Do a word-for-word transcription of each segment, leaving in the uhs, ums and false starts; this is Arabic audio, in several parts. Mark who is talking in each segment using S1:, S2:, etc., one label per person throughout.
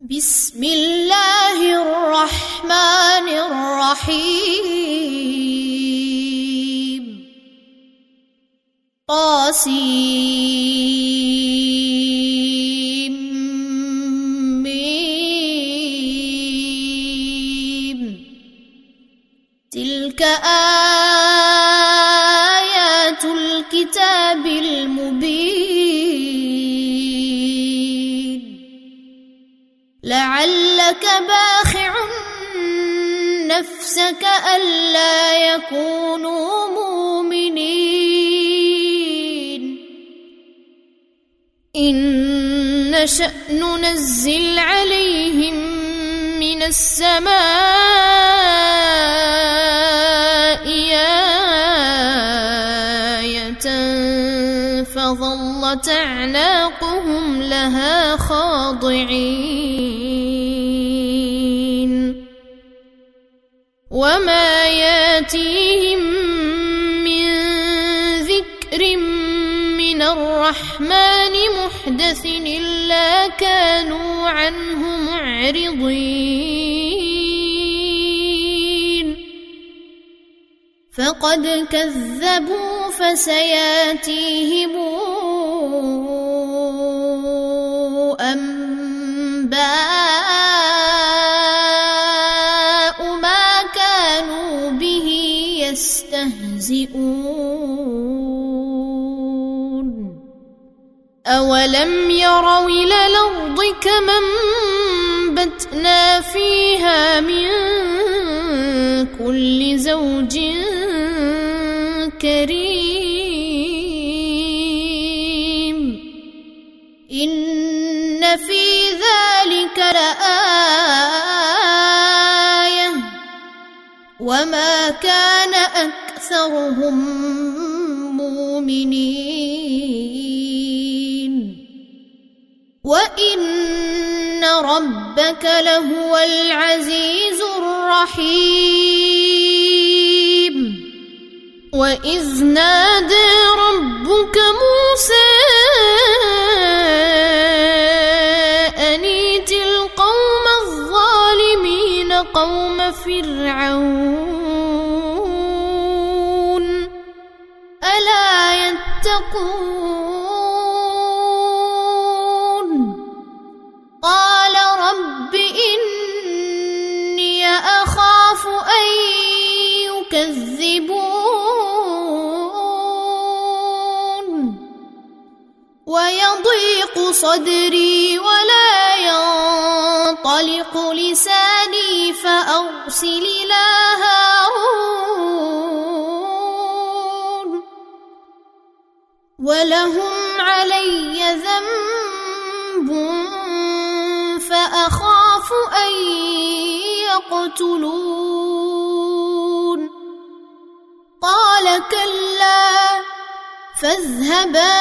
S1: بسم الله الرحمن الرحيم طاسيم ميم تلك آيات الكتاب المبين لعلك باخع نفسك ألا يكونوا مؤمنين إن نشأ ننزل عليهم من السماء آية فظلت أعناقهم لها خاضعين وما ياتيهم من ذكر من الرحمن محدث إلا كانوا عنه معرضين فقد كذبوا فسياتيهم أنباء ما كانوا به يستهزئون أولم يروا إلى الأرض كما أنبتنا فيها من كل زوج كريم إن في ذلك لآية وما كان أكثرهم مؤمنين وإن ربك لهو العزيز الرحيم وإذ نادى ربك موسى أن ائت القوم الظالمين قوم فرعون ألا يتقون قال رب إني أخاف أن يكذبون ويضيق صدري ولا ينطلق لساني فأرسل إلى هارون ولهم علي ذنب فأخاف أن يقتلون قال كلا فاذهبا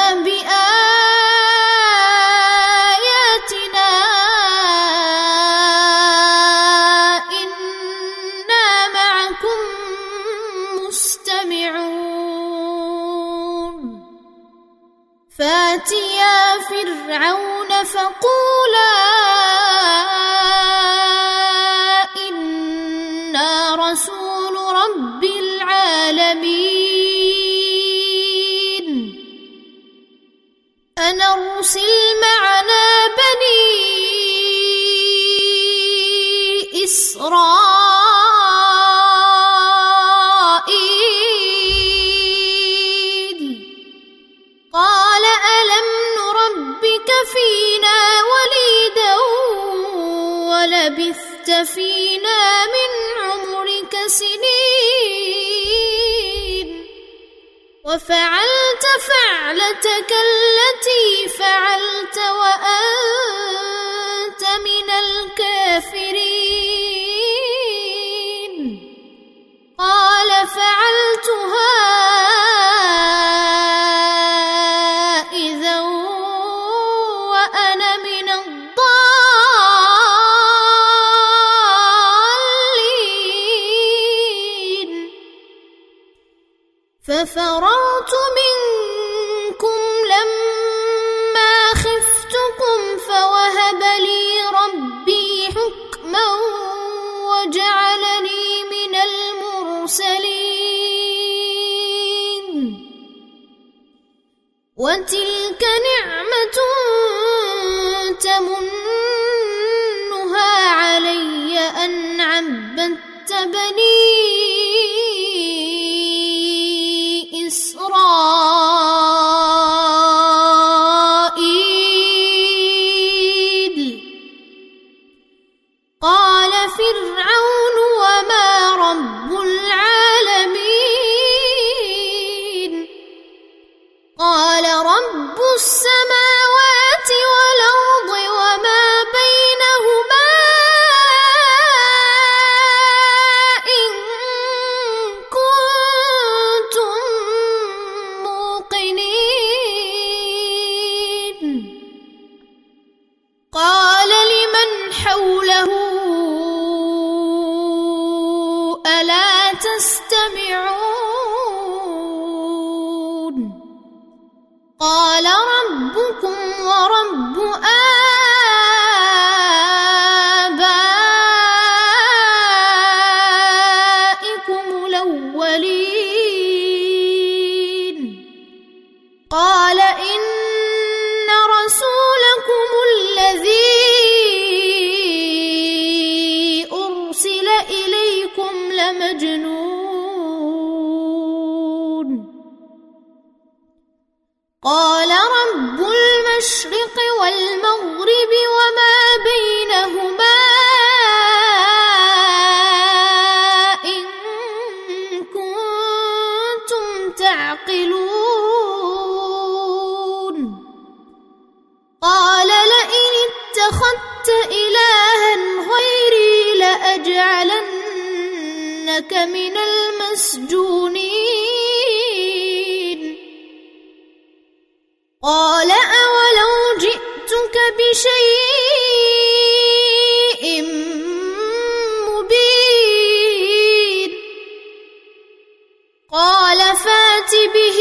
S1: بآياتنا إنا معكم مستمعون فاتيا فرعون فقولا إنا رسول رب العالمين أن أرسل معنا بني إسرائيل قال ألم نربك فينا وليدا ولبثت فينا من عمرك سنين وفعلت فعلتك التي فعلت وأنت من الكافرين قال فعلتها إذا وأنا من الضالين ففررت منكم لما خفتكم فوهب لي ربي وتلك نعمة تمنها علي أن عبدت بني إسرائيل. قال فرعون وما رب العالمين؟ قال رب السماوات والأرض وما بينهما إن كنتم موقنين. قال لمن حوله ألا تستمعون؟ قال ربكم ورب آبائكم الأولين. قال إن رسولكم الذي أرسل إليكم لمجنون. قال رب المشرق والمغرب وما بينهما إن كنتم تعقلون. قال لئن اتخذت إلها غيري لأجعلنك من المسجونين. قال أولو جئتك بشيء مبين؟ قال فات به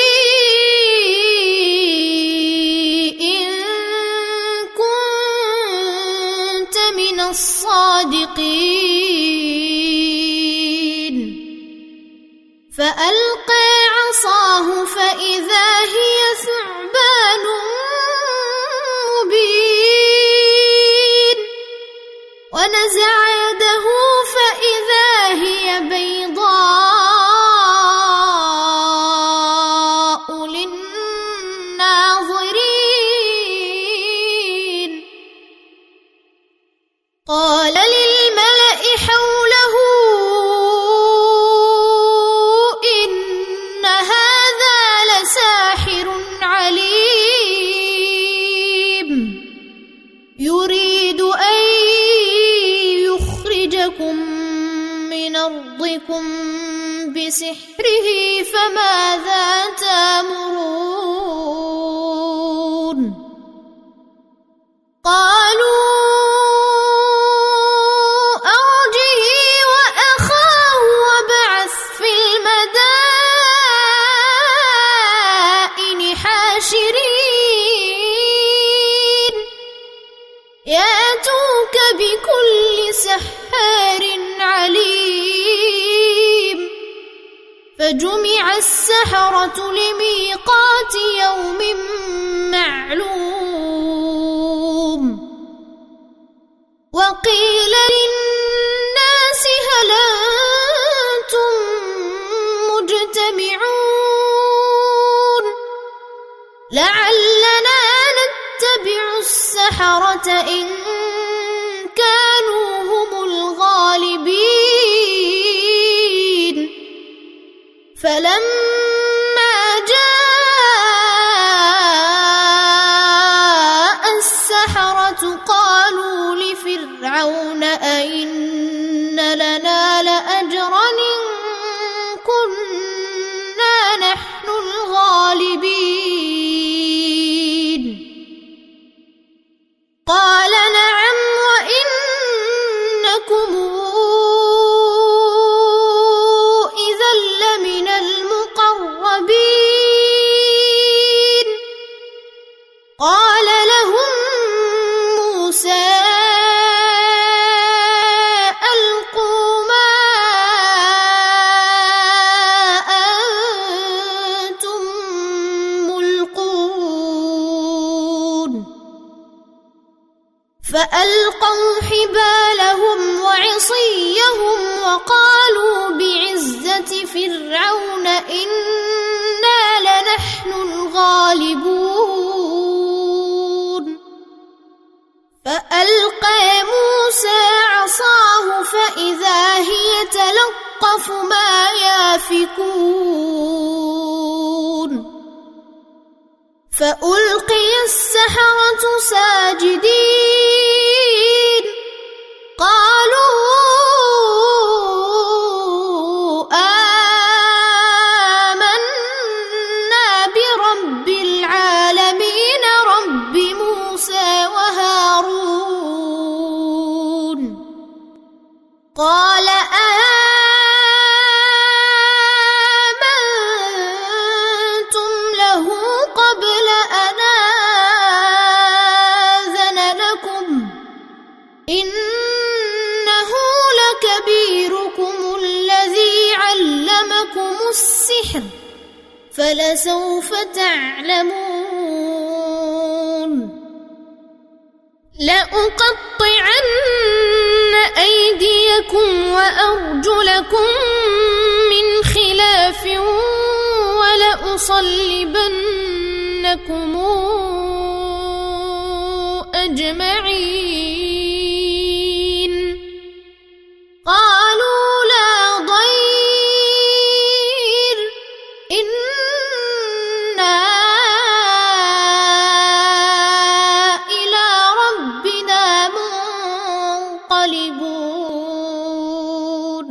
S1: إن كنت من الصادقين. فألقى عصاه فإذا هي ثعبان مبين ونزع يده فإذا هي بيضاء للناظرين. قال للملأ حوله إن هذا لساحر عليم يريد أن يخرجكم من أرضكم بسحره فماذا تأمرون؟ قالوا أرجه وأخاه وابعث في المدائن حاشرين يأتوك بكل سحار عليم. فجمع السحرة لميقات يوم معلوم. وقيل للناس هل أنتم مجتمعون؟ لعلنا نتبع السحرة إن كانوا هم الغالبين. فلما جاء السحرة قالوا لفرعون أئن لنا لأجرا إن كنا نحن الغالبين. قال نعم وإنكم إذا لمن المقربين. قال لهم موسى ألقوا ما أنتم ملقون. فألقوا حبالهم وعصيهم وقالوا بعزة فرعون إنا لنحن الغالبون فألقى موسى عصاه فإذا هي تلقف ما يافكون فألقي السحرة ساجدين قالوا آمنا برب العالمين رب موسى وهارون قال آمنتم له قبل أن آذن لكم إنه لكبيركم الذي علمكم السحر فلسوف تعلمون لأقطعن أيديكم وأرجلكم من خلاف ولأصلبنكم أجمعين قالوا لا ضير إنا إلى ربنا منقلبون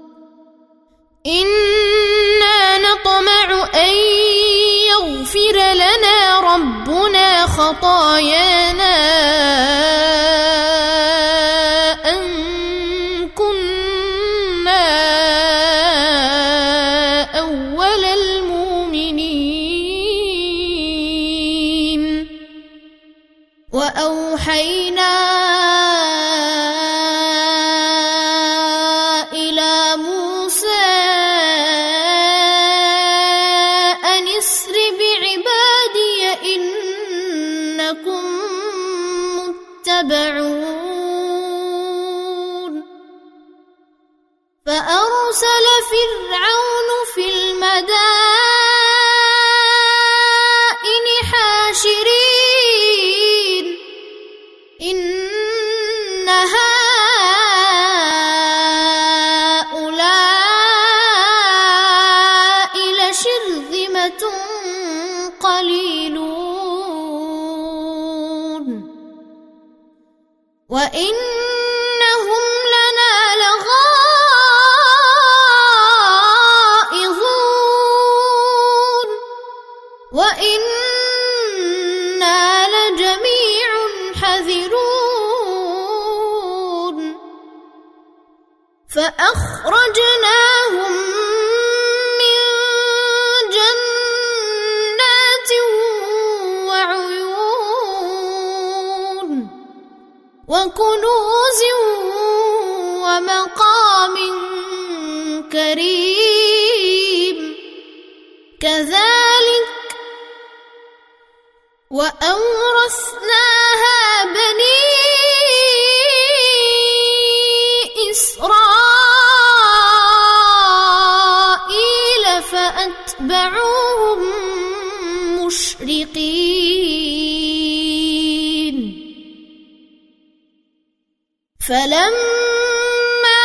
S1: إنا نطمع أن يغفر لنا ربنا خطايانا أن كنا أول المؤمنين وأوحينا إلى موسى أن اسر بعبادي إنكم متبعون فأرسل فرعون في المدائن حاشرين إن هؤلاء لشرذمة قليلون وإنهم لنا لغائظون وإنا لجميع حذرون فأخرجناهم من جنات وعيون وكنوز ومقام كريم كذلك وأورثناها بني إسرائيل فأتبعوهم مشرقين فلما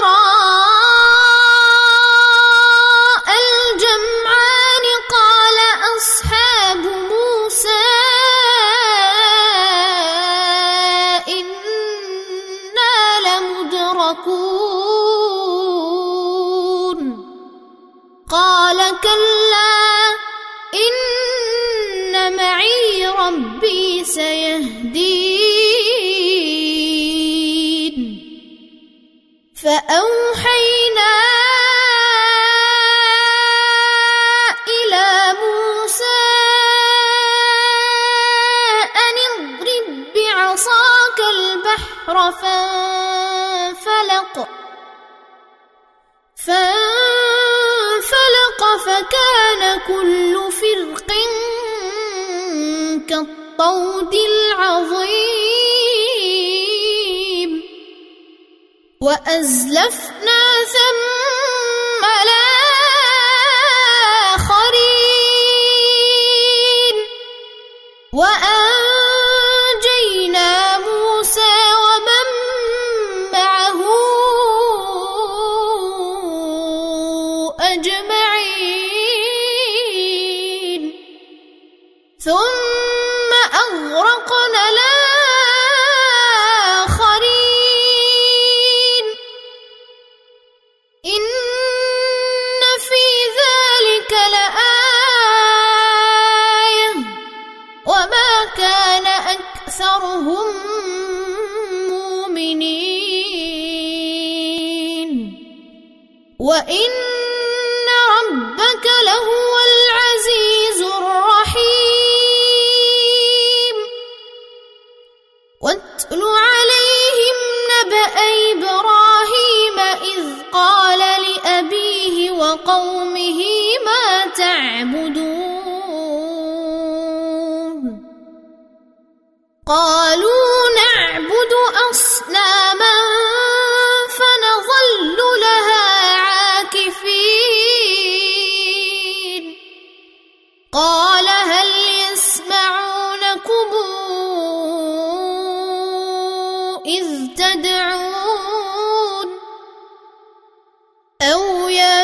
S1: تراءى الجمعان قال أصحاب موسى إنا لمدركون قال كلا إن معي ربي سيهدين فأوحينا إلى موسى أن اضرب بعصاك البحر فانفلق فانفلق فكان كل فرق كالطود العظيم وأزلفنا ثم الآخرين وأنجينا موسى ومن معه أجمعين ثم أغرقنا الآخرين إن في ذلك لآية وما كان أكثرهم مؤمنين وإن ربك لهو العزيز الرحيم واتل عليهم نبأ إبراهيم إذ قال لأبيه وقومه ما تعبدون قالوا نعبد أصناما فنظل لها عاكفين قال هل يسمعونكم إذ تدعون أو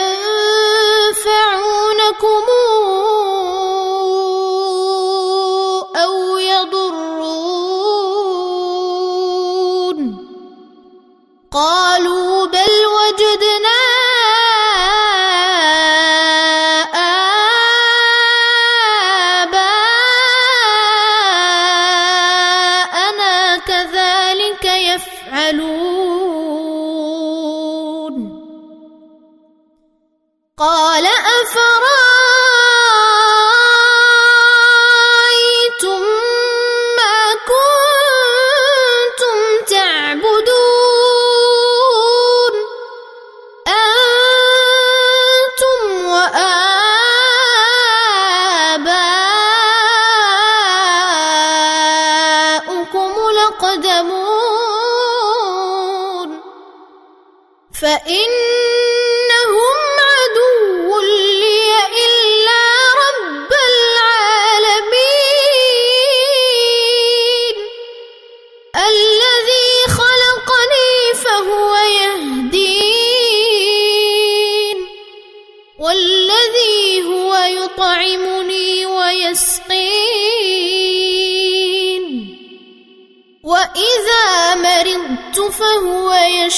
S1: ينفعونكم أو يضرون قالوا بل وجدنا آباءنا كذلك يفعلون قال أفرأيتم ما كنتم تعبدون أنتم وآباؤكم الأقدمون فإنهم عدو لي إلا رب العالمين الذي خلقني فهو يهدين والذي هو يطعمني ويسقين وإذا مرضت فهو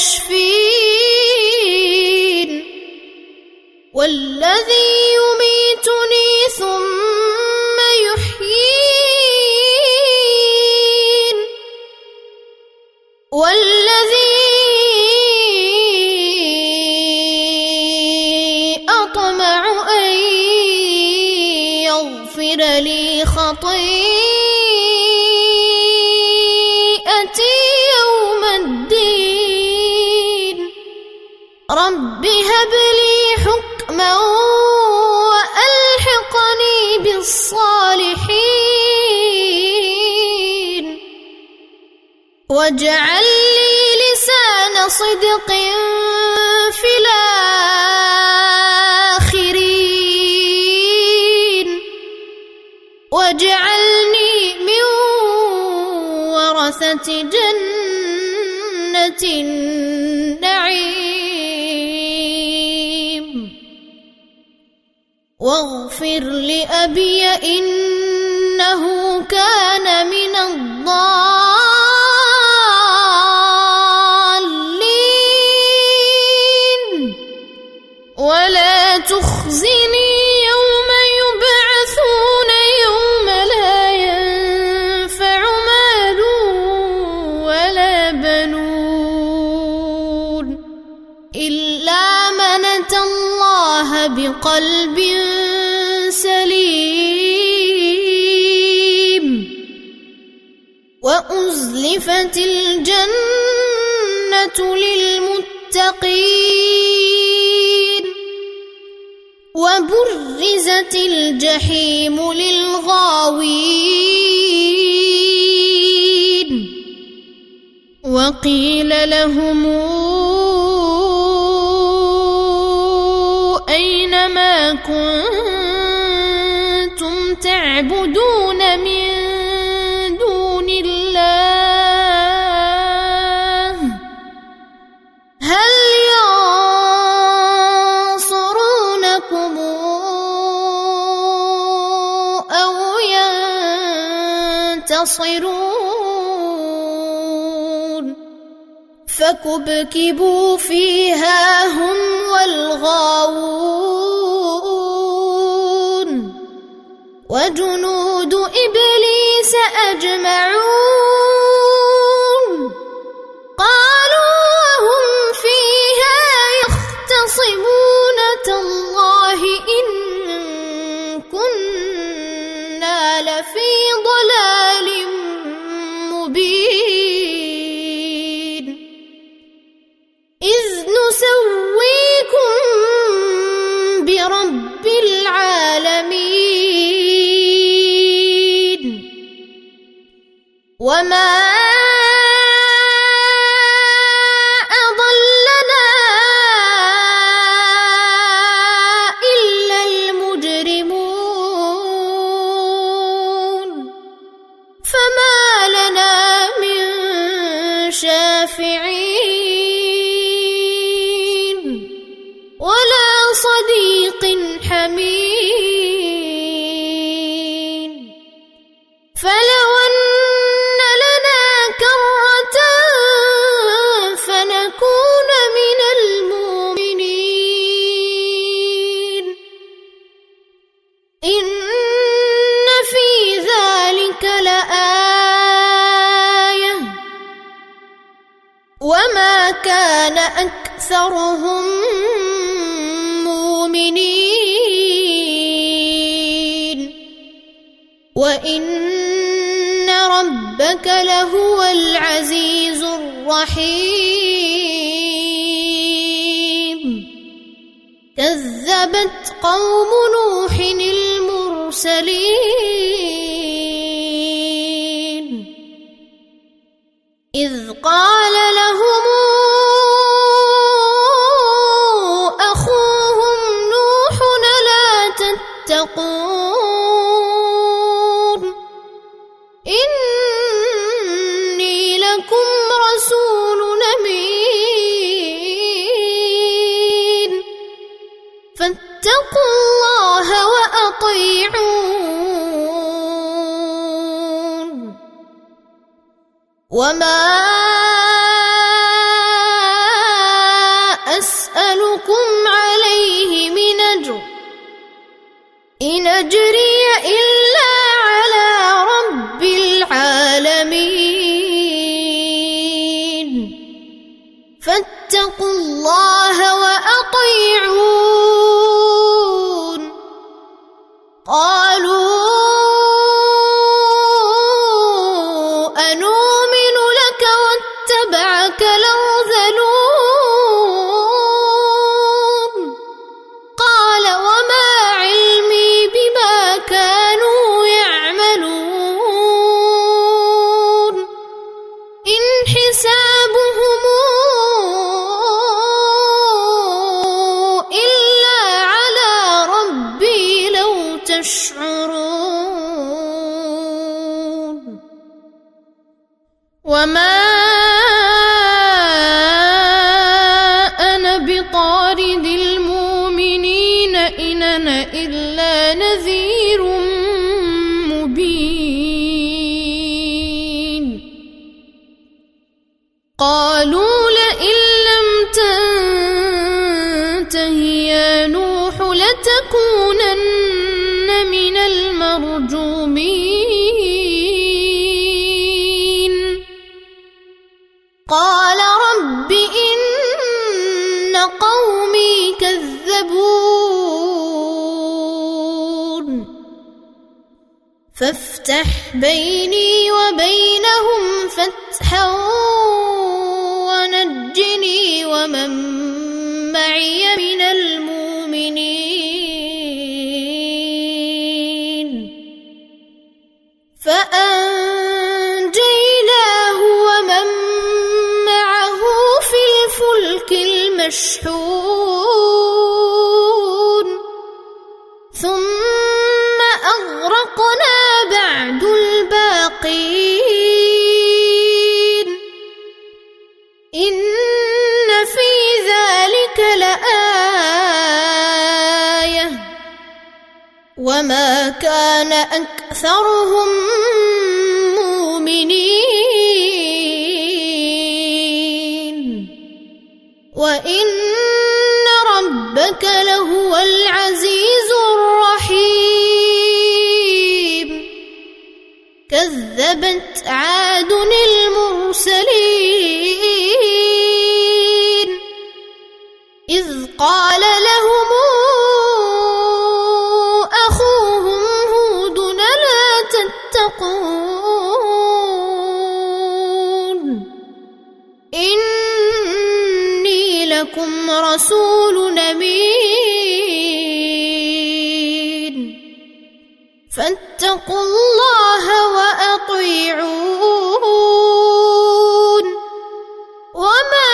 S1: يشفين والذي يميتني ثم يحيين والذي أطمع أن يغفر لي خطيئتي يوم الدين رب هب لي حكما وألحقني بالصالحين واجعل لي لسان صدق في الآخرين واجعلني من ورثة جنة النعيم واغفر لأبي إنه كان من الضالين ولا تخزني يوم يبعثون يوم لا ينفع مال ولا بنون إلا من أتى الله بقلب سليم وأزلفت الجنة للمتقين وبرزت الجحيم للغاوين وقيل لهم أين ما كنتم تعبدون من دون الله هل ينصرونكم أو ينتصرون فكبكبوا فيها هم والغاوون وجنود إبليس أجمعون قالوا وهم فيها يختصمون تالله إن كنا لفي ضلال مبين إذ نسويكم برب العالمين وما أضلنا إلا المجرمون فما لنا من شافعين ولا صديق حميم فلو أن لنا كرة فنكون من المؤمنين إن في ذلك لآية وما كان أكثرهم مؤمنين وإن ربك لهو العزيز الرحيم كذبت قوم نوح المرسلين إذ قال لهم أخوهم نوح ألا تتقون إني لكم رسول أمين فاتقوا الله وأطيعون وما أسألكم عليه من أجر إن أجري إلا على رب العالمين فاتقوا الله وأطيعون قالوا أنؤمن لك واتبعك الأرذلون قال وما علمي بما كانوا يعملون إن حسابهم إلا على ربي لو تشعرون وما أنا بطارد المؤمنين إن أنا إلا نذير مبين قالوا لئن لم تنته يا نوح لتكونن من المرجومين قال رب إن قومي كذبون فافتح بيني وبينهم فتحا ونجني ومن معي من المؤمنين فأنجيناه ومن الفلك المشحون ثم أغرقنا بعد الباقين إن في ذلك لآية وما كان أكثرهم مؤمنين وإن ربك لهو العزيز الرحيم كذبت عاد المرسلين إذ قال لهم أخوهم هود لا تتقون إني لكم رسول أمين فاتقوا الله وأطيعون وما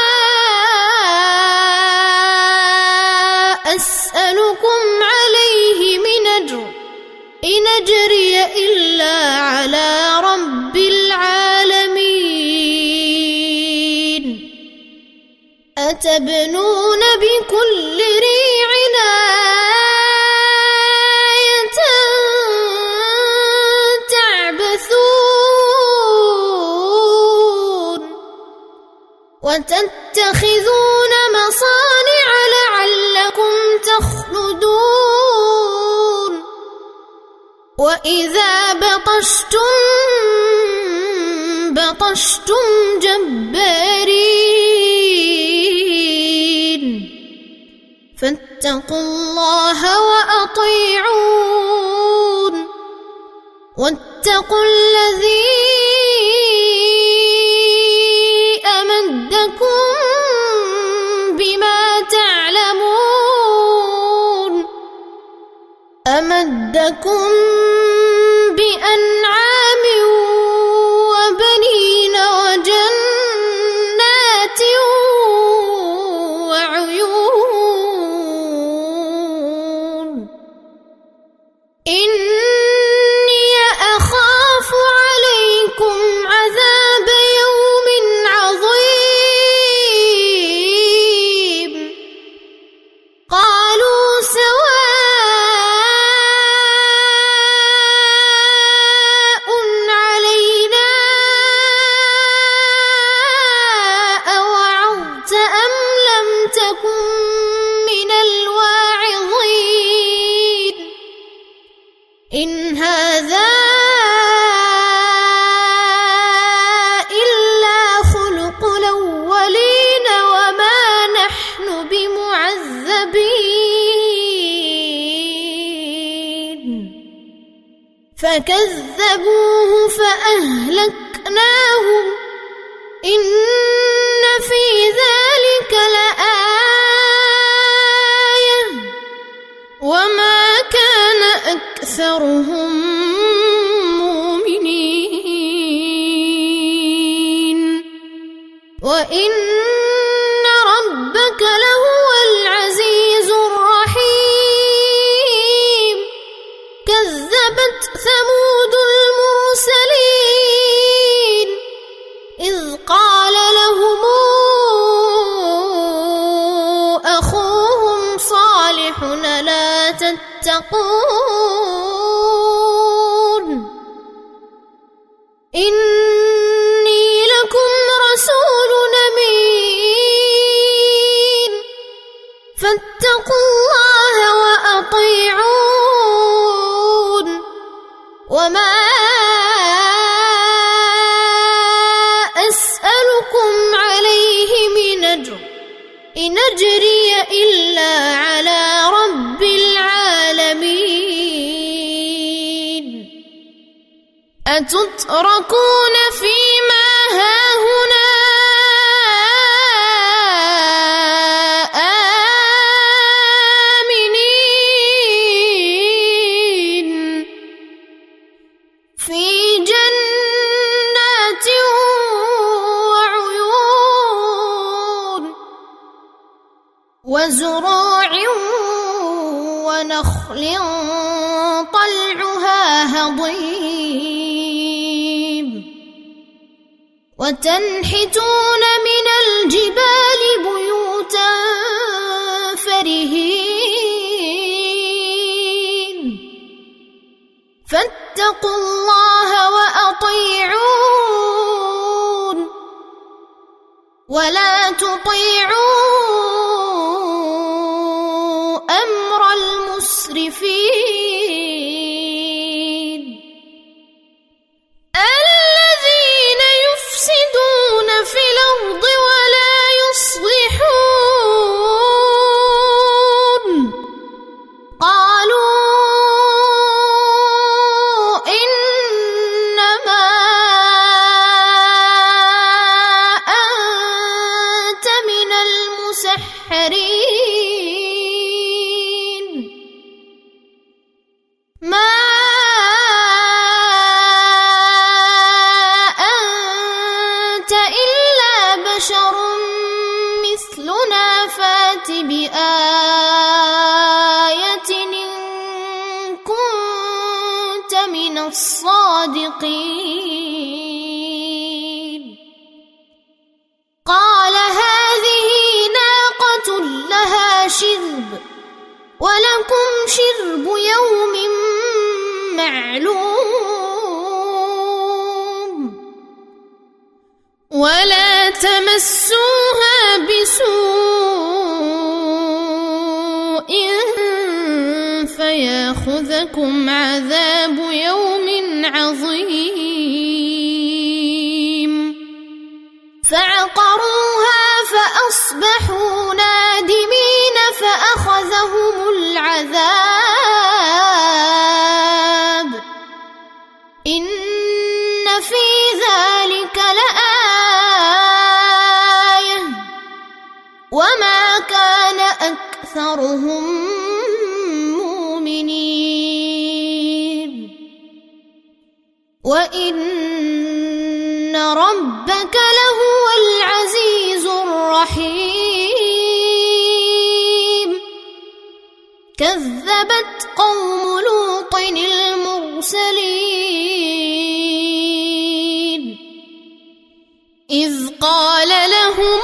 S1: أسألكم عليه من أجر إن أجري إلا على رب العالمين أتبنون بكل ريع آية تعبثون وتتخذون مصانع لعلكم تخلدون وإذا بطشتم بطشتم جبارين فاتقوا الله وأطيعون واتقوا الذي أمدكم بما تعلمون أمدكم بأنعام وبنين وجنات وعيون إني أخاف عليكم عذاب يوم عظيم قالوا سواء علينا أوعظت أم لم تكن من الواعظين إن هذا إلا خلق الأولين وما نحن بمعذبين فكذبوه فأهلكناهم إن في ذلك لآية وما كان أكثرهم مؤمنين وإن ربك لهو العزيز الرحيم كذبت ثمود المرسلين إذ قال لهم أخوهم صالح لا تتقون إني لكم رسول أمين فاتقوا الله وأطيعون وما أسألكم عليه من أجر إن أجري إلا على رب العالمين أتتركون فيما هاهنا آمنين في جنات وعيون وزروع ونخل طلعها هضيم وتنحتون من الجبال بيوتا فرهين فاتقوا الله وأطيعون ولا تطيعوا أمر المسرفين الذين يفسدون في الأرض ولا يصلحون قالوا إنما أنت من المسحرين ما أنت إلا بشر مثلنا فات بآية إن كنت من الصادقين قال هذه ناقة لها شرب ولكم شرب يوم معلوم ولا تمسوها بسوء فياخذكم عذاب يوم عظيم فعقروها فأصبحوا نادمين فأخذهم العذاب إن في ذلك لآية وما كان أكثرهم مؤمنين وإن ربك لهو العزيز الرحيم كذبت قوم لوط المرسلين إذ قال لهم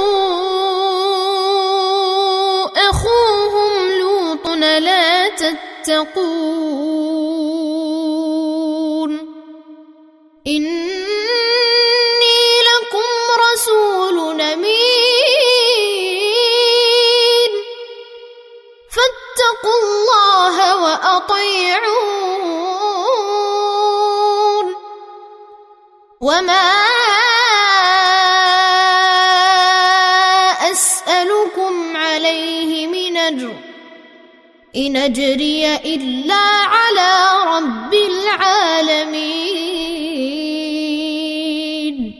S1: أخوهم لوط لا تتقون إني لكم رسول أمين فاتقوا الله وأطيعون وما أسألكم عليه من أجر إن أجري إلا على رب العالمين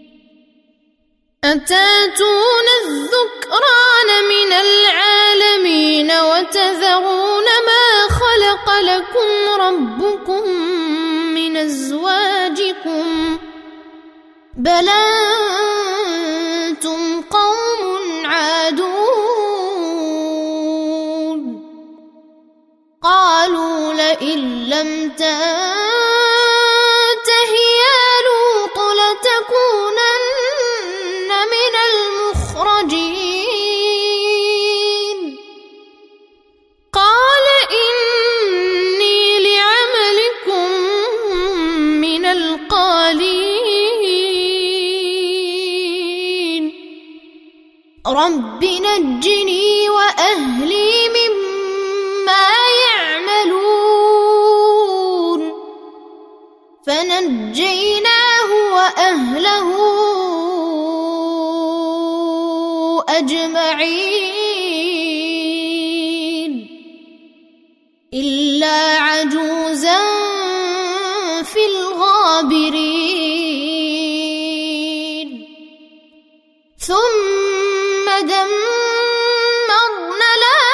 S1: أتاتون الذكران من العالمين وتذرون ما خلق لكم ربكم من أزواجكم بل أنتم قوم عادون قالوا لئن لم تنته يا لوط لتكونن من المخرجين قال إني لعملكم من القالين رب نجني وأهلي مما يعملون فنجيناه وأهله أجمعين إلا عجوزا في الغابرين ثم دمرنا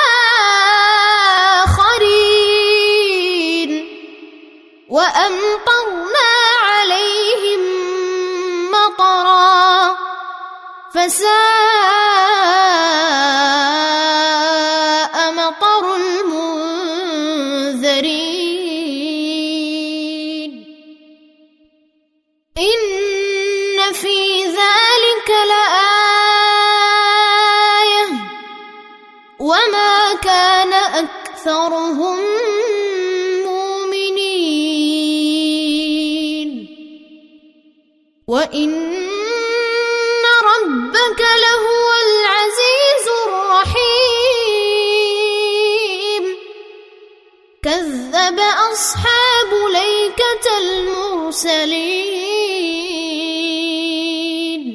S1: الآخرين وأمطرنا عليهم مطرا فساء وما كان أكثرهم مؤمنين وإن ربك لهو العزيز الرحيم كذب أصحاب الأيكة المرسلين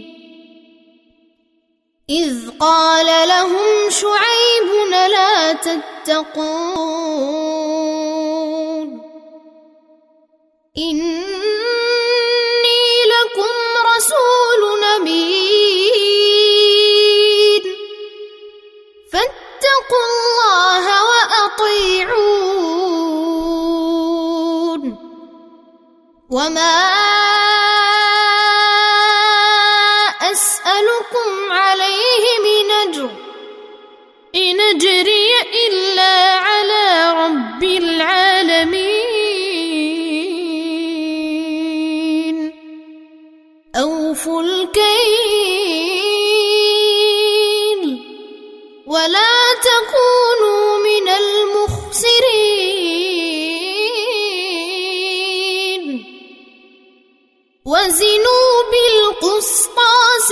S1: إذ قال لهم شعيب لا تتقون إني لكم رسول أمين فاتقوا الله وأطيعون وما أسألكم عليه من أجر إن أجري إلا على رب العالمين أوفوا الكيل ولا تكونوا من المخسرين وزنوا بالقسطاس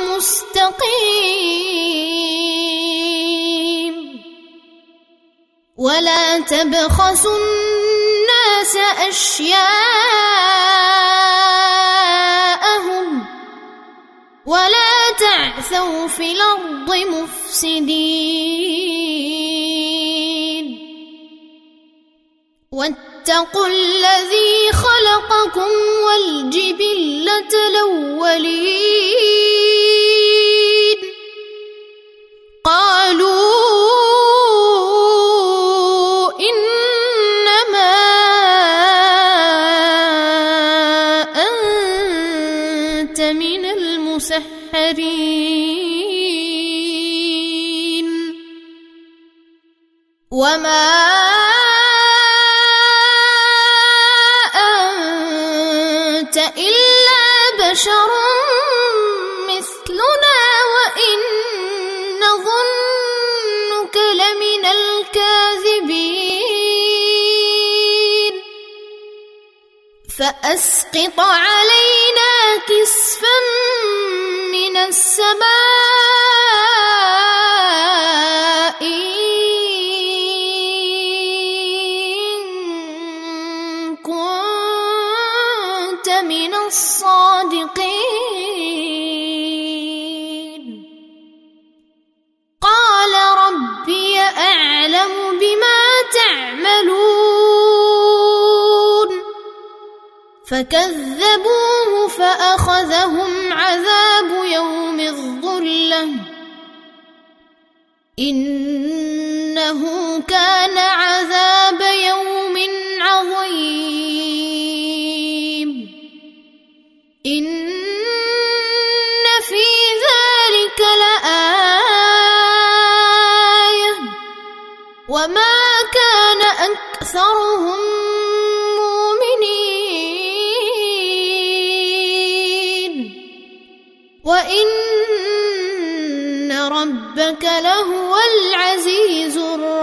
S1: المستقيم ولا تبخسوا الناس أشياءهم ولا تعثوا في الأرض مفسدين واتقوا الذي خلقكم والجبلة الأولين قالوا إنما أنت من المسحرين وما أنت إلا بشر مثلنا وإن نظنك لمن الكاذبين فأسقط علينا كسفا من السماء إن كنت من الصادقين قال ربي أعلم بما تعملون فكذبوه فأخذهم عذاب يوم الظلة إنه كان عذاب يوم عظيم إن في ذلك لآية وما كان أكثرهم وإن ربك لهو العزيز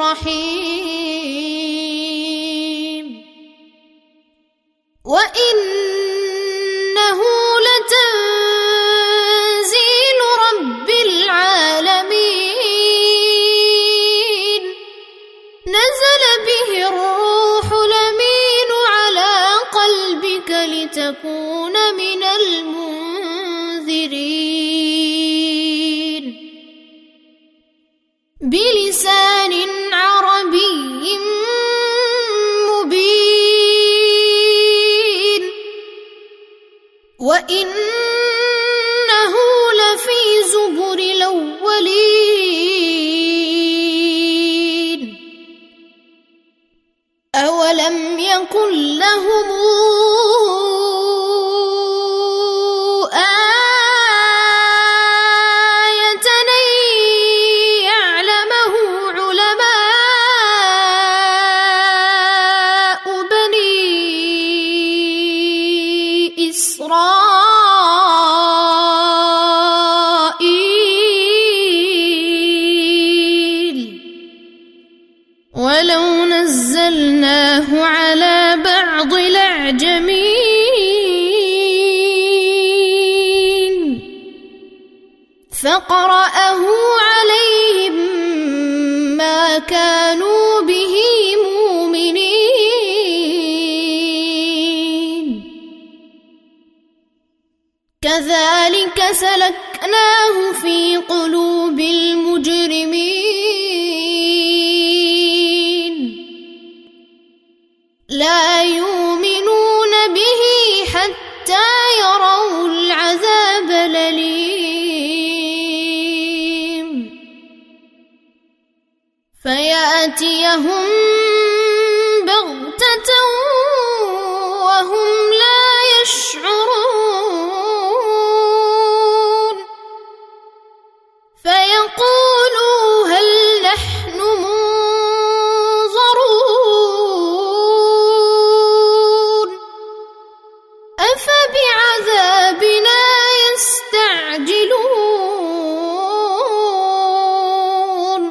S1: الرحيم وإنه لتنزيل رب العالمين نزل به الروح الأمين على قلبك لتكون من المنذرين بلسان عربي مبين وإنه لفي زبر الأولين أولم يكن لهم إسرائيل فقرأه عليهم ما كانوا به مؤمنين كذلك سلكناه في قلوب المجرمين لا يؤمنون به حتى يروا العذاب الأليم فيأتيهم بغتة وهم لا يشعرون فيقولوا هل نحن منظرون أفبعذابنا يستعجلون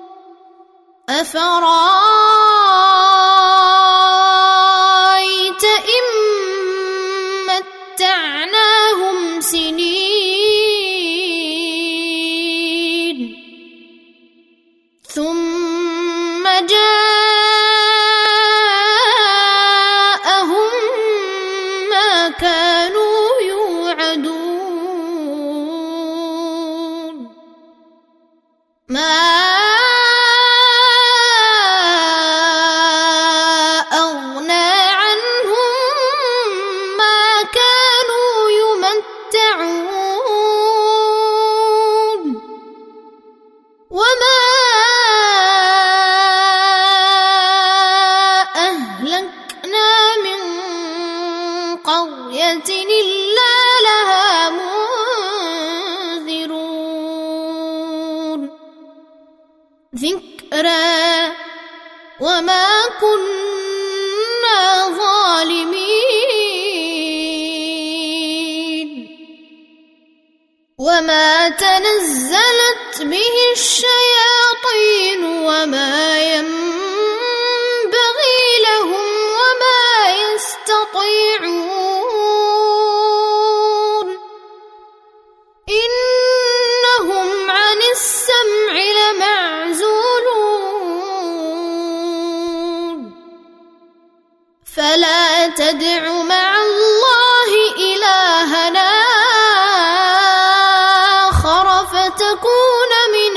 S1: أفرأيت إن متعناهم سنين ثم جاءهم ما كانوا يوعدون ما أغنى عنهم ما كانوا يمتعون وما أهلكنا من قرية إلا لها منذرون ذكرى وما كنا ظالمين وما تنزلت به الشياطين وما ينبغي لهم وما يستطيعون إنهم عن السمع لمعزولون فلا تدع مع الله إلهنا آخر فتكون من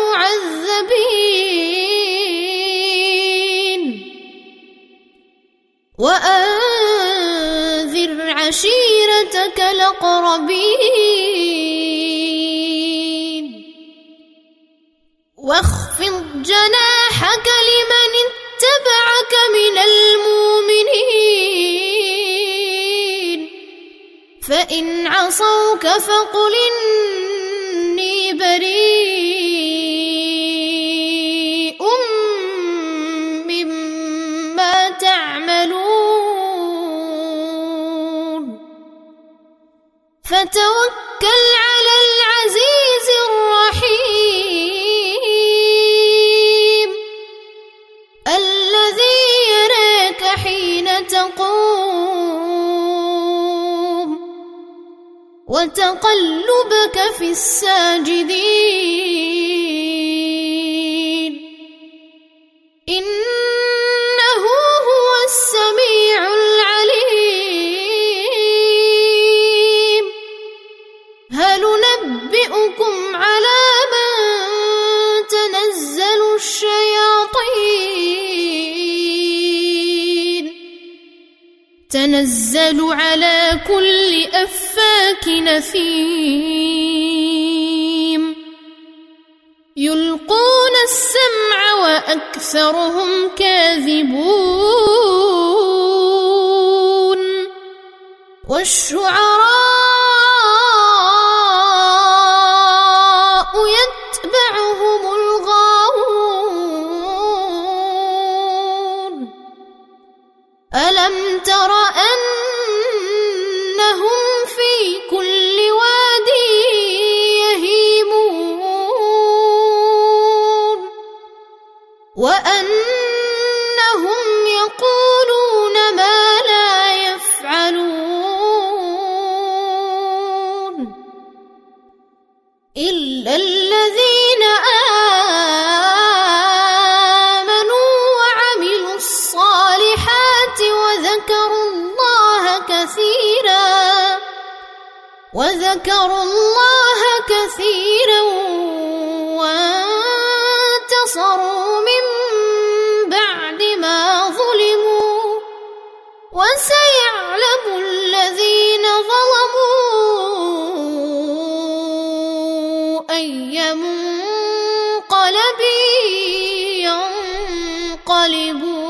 S1: المعذبين وأنذر عشيرتك الأقربين واخفض جناحك لمن اتبعك من المؤمنين فإن عصوك فقل إني بريء مما تعملون فتوكل على العزيز الرحيم الذي يراك حين تقوم وتقلبك في الساجدين إنه هو السميع العليم هل ننبئكم على من تنزل الشياطين تنزل على كل أفاك نثيم يلقون السمع وأكثرهم كاذبون والشعراء يتبعهم الغاوون ألم تر أنهم في كل واد يهيمون وأنهم يقولون ما لا يفعلون إلا الذين آمنوا وعملوا الصالحات وذكروا الله كثيرا وذكروا الله كثيرا وانتصروا من بعد ما ظلموا وسيعلم الذين ظلموا أي منقلب ينقلبون.